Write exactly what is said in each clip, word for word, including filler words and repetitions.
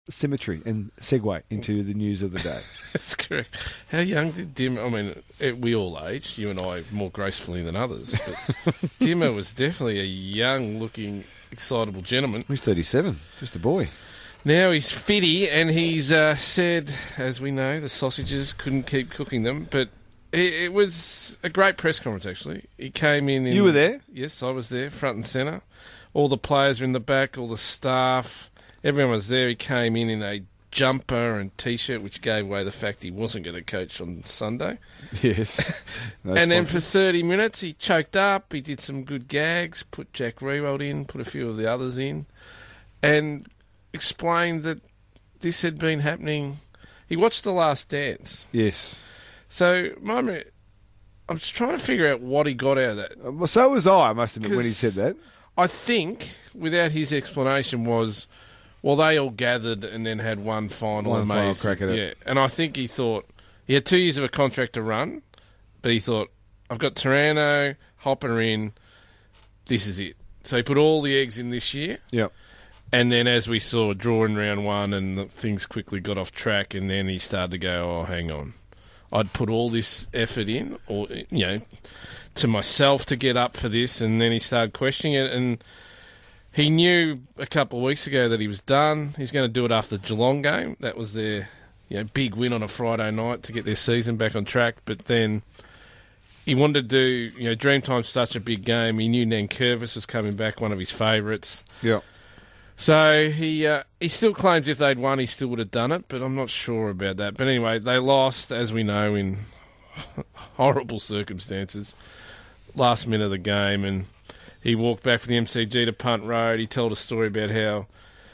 symmetry and segue into the news of the day. That's correct. How young did Dimmer... I mean, it, we all aged, you and I more gracefully than others, but Dimmer was definitely a young-looking, excitable gentleman. He's thirty-seven, just a boy. Now he's fifty, and he's uh, said, as we know, the sausages couldn't keep cooking them, but it, it was a great press conference, actually. He came in... in you were there? Yes, I was there, front and centre. All the players were in the back, all the staff... Everyone was there. He came in in a jumper and T-shirt, which gave away the fact he wasn't going to coach on Sunday. Yes. And then for thirty minutes, he choked up. He did some good gags, put Jack Riewoldt in, put a few of the others in, and explained that this had been happening. He watched The Last Dance. Yes. So, my, I'm just trying to figure out what he got out of that. Well, so was I, I must admit, when he said that. I think, without his explanation, was... Well, they all gathered and then had one final. One and final made, crack at it. Yeah, and I think he thought... He had two years of a contract to run, but he thought, I've got Taranto, Hopper in, this is it. So he put all the eggs in this year. Yep. And then as we saw, draw in round one and things quickly got off track, and then he started to go, oh, hang on. I'd put all this effort in, or you know, to myself to get up for this, and then he started questioning it, and... He knew a couple of weeks ago that he was done. He's going to do it after the Geelong game. That was their you know, big win on a Friday night to get their season back on track. But then he wanted to do, you know, Dreamtime's such a big game. He knew Nankervis was coming back, one of his favourites. Yeah. So he uh, he still claims if they'd won, he still would have done it, but I'm not sure about that. But anyway, they lost, as we know, in horrible circumstances, last minute of the game, and... He walked back from the M C G to Punt Road. He told a story about how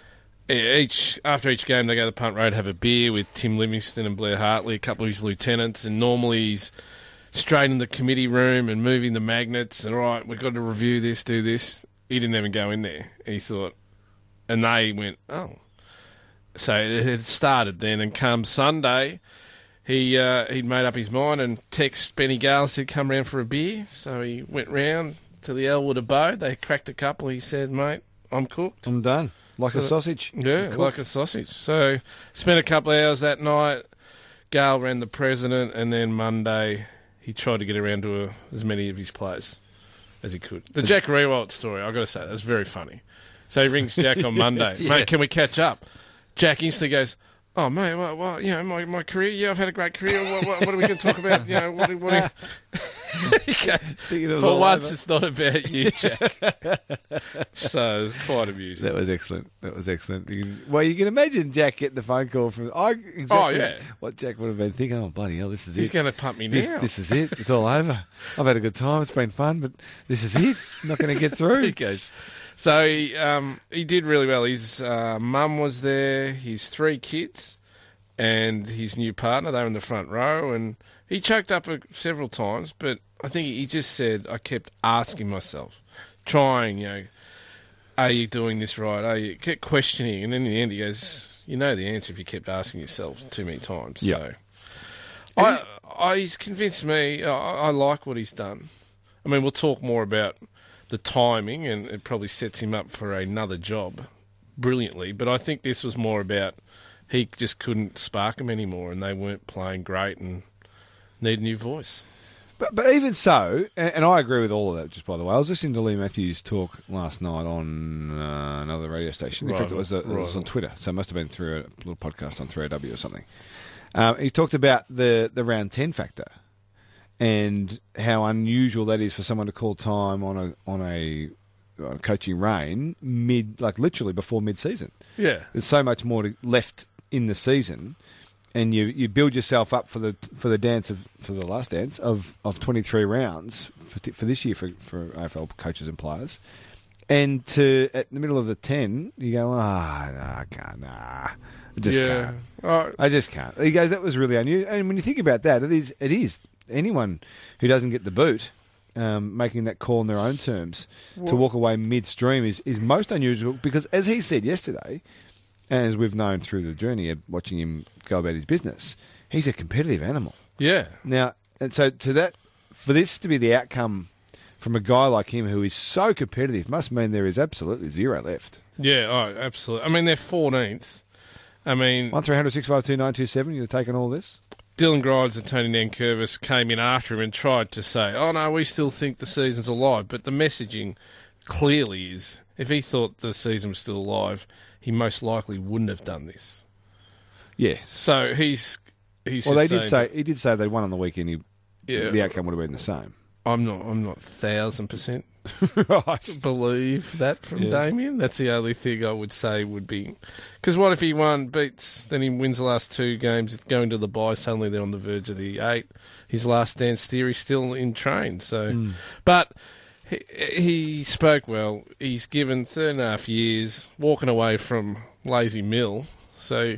each after each game they go to Punt Road, have a beer with Tim Livingston and Blair Hartley, a couple of his lieutenants, and normally he's straight in the committee room and moving the magnets and, all right, we've got to review this, do this. He didn't even go in there. He thought, and they went, oh. So it had started then, and come Sunday, he, uh, he'd made up his mind and texted Benny Gale and said, come round for a beer. So he went round to the Elwood abode. They cracked a couple. He said, mate, I'm cooked. I'm done. Like so, a sausage. Yeah, like a sausage. So spent a couple of hours that night. Gale ran the president, and then Monday he tried to get around to a, as many of his players as he could. The Jack Riewoldt story, I've got to say, that's very funny. So he rings Jack on Monday. yeah. Mate, can we catch up? Jack instantly goes, oh, mate, well, well, you know, my, my career, yeah, I've had a great career. What, what, what are we going to talk about? You know, what, what are he goes, for once, over. It's not about you, Jack. So it was quite amusing. That was excellent. That was excellent. You can, well, you can imagine Jack getting the phone call from... I, exactly oh, yeah. What Jack would have been thinking, oh, bloody hell, this is He's it. He's going to pump me now. This, this is it. It's all over. I've had a good time. It's been fun, but this is it. I'm not going to get through. He goes... So he, um, he did really well. His uh, mum was there, his three kids, and his new partner. They were in the front row, and he choked up a, several times, but I think he just said, I kept asking myself, trying, you know, are you doing this right? Are you kept questioning, and then in the end he goes, you know the answer if you kept asking yourself too many times. Yep. So I, I, he's convinced me. I, I like what he's done. I mean, we'll talk more about the timing, and it probably sets him up for another job brilliantly. But I think this was more about he just couldn't spark them anymore, and they weren't playing great and need a new voice. But but even so, and, and I agree with all of that, just by the way. I was listening to Lee Matthews talk last night on uh, another radio station. In right, fact, it was, a, it right. was on Twitter, so it must have been through a little podcast on three A W or something. Um, he talked about the, the round ten factor and how unusual that is for someone to call time on a on a, on a coaching reign mid, like literally before mid-season. Yeah, there's so much more to, left in the season, and you you build yourself up for the for the dance of for the last dance of, of twenty-three rounds for, for this year for for A F L coaches and players, and to at the middle of the ten you go, ah, oh, no, I can't, nah, I just yeah. can't, oh. I just can't. He goes, that was really unusual, and when you think about that, it is it is. Anyone who doesn't get the boot, um, making that call in their own terms, what? to walk away midstream is, is most unusual because, as he said yesterday, and as we've known through the journey of watching him go about his business, he's a competitive animal. Yeah. Now, and so to that, for this to be the outcome from a guy like him who is so competitive, must mean there is absolutely zero left. Yeah, oh, absolutely. I mean, they're fourteenth. I mean, one three hundred six five two nine two seven. You're taking all this. Dylan Grimes and Tony Nankervis came in after him and tried to say, "Oh no, we still think the season's alive." But the messaging clearly is, if he thought the season was still alive, he most likely wouldn't have done this. Yeah. So he's he's. Well, just they did saying say he did say they won on the weekend. He, Yeah. the outcome would have been the same. I'm not. I'm not thousand percent Right. believe that from Yes. Damien. That's the only thing I would say would be, because what if he won, beats, then he wins the last two games, going to the bye. Suddenly they're on the verge of the eight. His last dance theory's still in train. So, Mm. but he, he spoke well. He's given three and a half years walking away from Lazy Mill. So,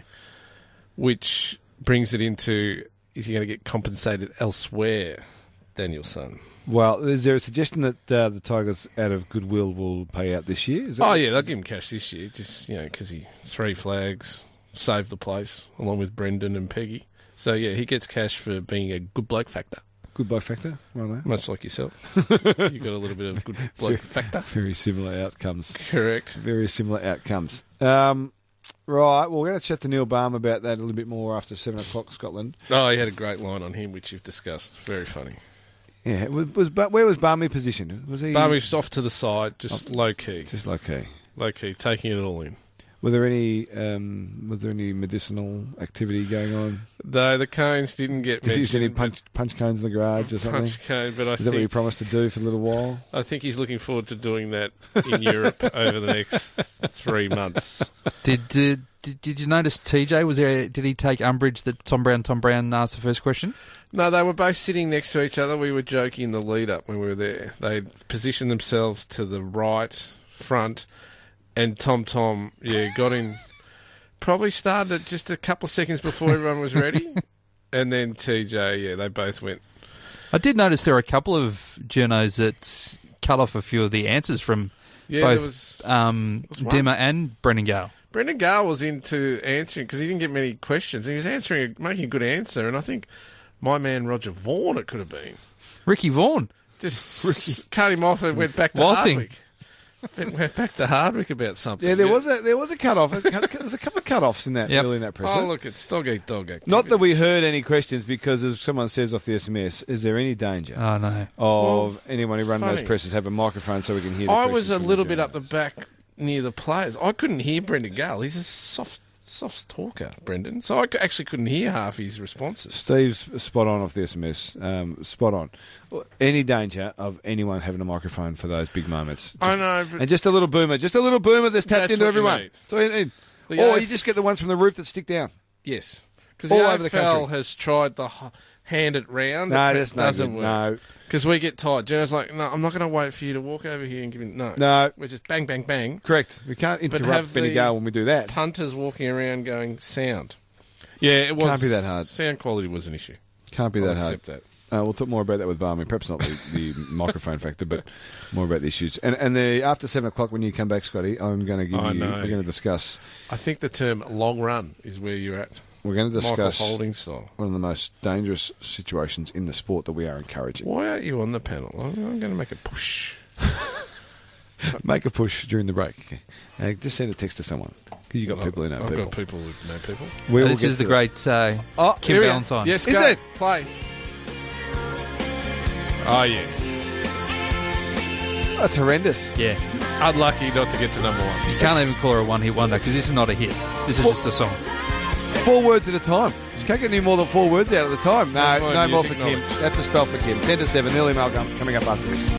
which brings it into, is he going to get compensated elsewhere, Danielson? Well, is there a suggestion that uh, the Tigers, out of goodwill, will pay out this year? Is that Oh, yeah, they'll give him cash this year, just, you know, because he three flags, saved the place, along with Brendan and Peggy. So, yeah, he gets cash for being a good bloke factor, good bloke factor? Well, no. much like yourself. You've got a little bit of good bloke factor. Very similar outcomes. Correct. Very similar outcomes. Um, right, well, we're going to chat to Neil Baum about that a little bit more after seven o'clock, Scotland. Oh, he had a great line on him, which you've discussed. Very funny. Yeah, was, was but where was Barmy positioned? Was he Barmy's off to the side, just low-key. just like okay? Low-key, taking it all in. Were there any um, was there any medicinal activity going on? Though the cones didn't get Did he use mentioned. any punch punch cones in the garage or something? Punch cone, but I Is that what he think promised to do for a little while? I think he's looking forward to doing that in Europe over the next three months. Did, did did did you notice T J? Was there? Did he take umbrage that Tom Brown Tom Brown asked the first question? No, they were both sitting next to each other. We were joking in the lead up when we were there. They positioned themselves to the right front, and Tom Tom, yeah, got in. Probably started it just a couple of seconds before everyone was ready, and then T J, yeah, they both went. I did notice there were a couple of journos that cut off a few of the answers from Yeah, there both was um, was one. Dimmer and Brendan Gale. Brendan Gale was into answering because he didn't get many questions. He was answering, making a good answer, and I think my man Roger Vaughan, it could have been. Ricky Vaughan. Just Ricky. cut him off and went back to Wild thing. Hardwick. Went, went back to Hardwick about something. Yeah, there was a there was a cut off. There was a couple of cut offs in that Yep. early in that presser. Oh, look, it's dog eat dog act. Not that we heard any questions because, as someone says off the S M S, is there any danger Oh, no. of Well, anyone who run funny. those presses have a microphone so we can hear the I was questions a from little the bit up the journos? back near the players. I couldn't hear Brendan Gale. He's a soft, soft talker, Brendan. So I c- actually couldn't hear half his responses. Steve's spot on off the S M S. Um, spot on. Any danger of anyone having a microphone for those big moments? I know, but And just a little boomer, just a little boomer that's tapped That's into what you everyone. need. So, and- and- The or A F you just get the ones from the roof that stick down. yes, because All the over the A F L country. has tried the h- hand it round. No, It that's no doesn't good. work. No, Because we get tired. Jenna's like, no, I'm not going to wait for you to walk over here and give me... No. no, We're just bang, bang, bang. correct. We can't But interrupt have Benny the Gale when we do that. Punters walking around going, sound. Yeah, it was... Can't be that hard. Sound quality was an issue. Can't be I'll that hard. accept that. Uh, we'll talk more about that with Barmy. Perhaps not the, the microphone factor, but more about the issues. And and the after seven o'clock when you come back, Scotty, I'm going to give I you. know. We're going to discuss. I think the term long run is where you're at. We're going to Michael discuss Holding style. one of the most dangerous situations in the sport that we are encouraging. Why aren't you on the panel? I'm, I'm going to make a push. Make a push during the break. Uh, just send a text to someone. You got people who know I've people. got people who know people. We will This get is the to great uh, Oh, Kim Here we are. Valentine. Yes, Is go. it? Play. Oh, yeah. it. That's horrendous. Yeah. Unlucky not to get to number one. You can't even call her a one-hit wonder because this is not a hit. This is Well- just a song. Four words at a time. You can't get any more than four words out at a time. No, That's my no more for music Kim. knowledge. That's a spell for Kim. ten to seven. Nearly Malcolm coming up after this.